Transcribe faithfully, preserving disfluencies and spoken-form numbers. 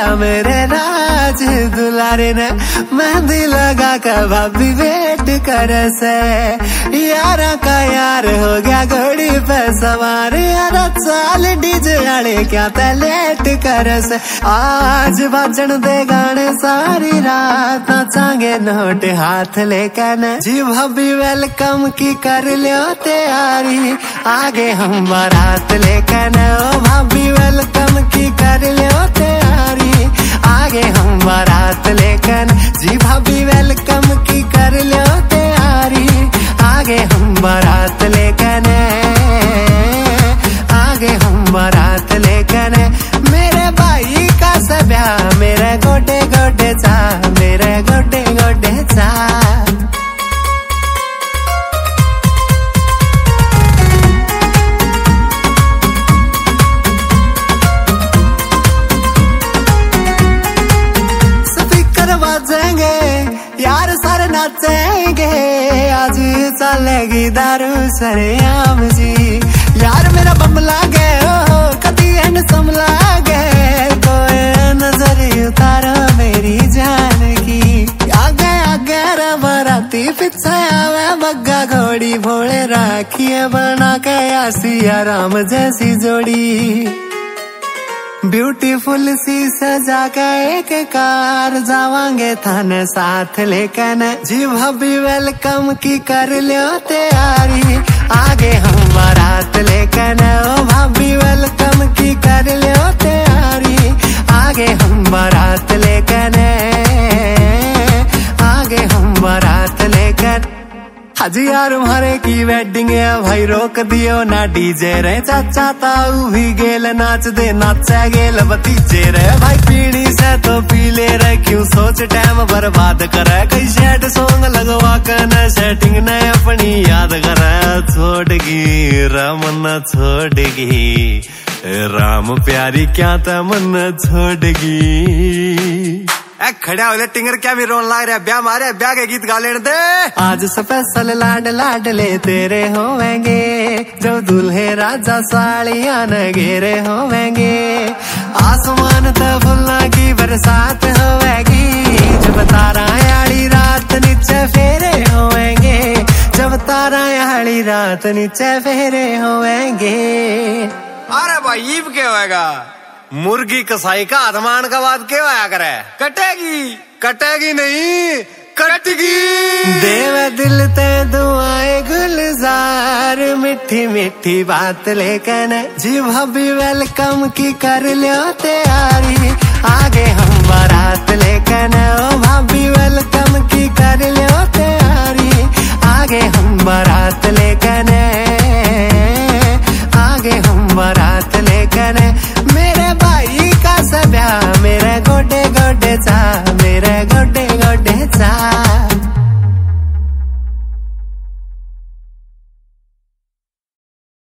मेरे राज दुलारे ने मेहंदी लगा कर भाभी वेट कर से यारा का यार हो गया घोड़ी पे सवार यारा चाल डीजे आड़े क्या ते लेट कर से आज बाजन दे गाने सारी रात नाचांगे नोट हाथ लेकर न जी भाभी वेलकम की कर लियो तैयारी आगे हम बारात लेकर न ओ भाभी वेलकम की कर लियो तैयारी आगे हम बारात लेकर जी भाभी वेलकम की कर लियो तैयारी आगे हम बारात लेकर आगे हम बारात लेकर मेरे भाई का सब्या मेरे गोडे गोडे चा मेरे गोडे गोडे चा बाजेंगे यार सारे नाचेंगे आज चलेगी दारू सरेआम जी यार मेरा बम लागे ओ कदी हैंडसम लागे कोई नजर उतारो मेरी जान की आगे आगे रे बराती पीछे आवे बग्गा घोड़ी भोले राखिए बना के आसिया राम जैसी जोड़ी ब्यूटीफुल सी सजा के एक कार जावांगे थाने साथ लेकर जी भाभी वेलकम की कर लियो तैयारी आगे हम बारात लेकर ओ भाभी वेलकम की कर लियो तैयारी आगे हम बारात लेकर आगे हम बारात लेकर हाजी यार हमारे की वेडिंग है भाई रोक दियो ना डीजे रे चाचा ताऊ भी गेल नाच दे नाचा गेल भतीजे रे भाई पीढ़ी से तो पी ले रे क्यों सोच टाइम बर्बाद करे कई सेट सॉन्ग लगवा कर न सेटिंग न अपनी याद करे छोड़गी राम न छोड़गी राम प्यारी क्या तमन छोड़गी ए खड़ा हो टिंगर क्या भी रोन लाग रहा है ब्याह मारे ब्याह के गीत गा लेने दे आज स्पेशल लाड लाडले तेरे होवेंगे जो दूल्हे राजा साड़ियां न घेरे होवेंगे आसमान तो फुल्ला की बरसात होवेगी जब तारा याली रात नीचे फेरे होवेंगे जब तारा याली रात नीचे फेरे होवेंगे अरे भाई ये क्या होएगा मुर्गी कसाई का आधमान का बात क्यों आया करे कटेगी कटेगी नहीं कटगी देव दिल ते दुआएं गुलजार मिठी मिठी बात लेकर जी भाभी वेलकम की कर लियो तैयारी आगे हम बारात लेकर ओ भाभी वेलकम की कर लियो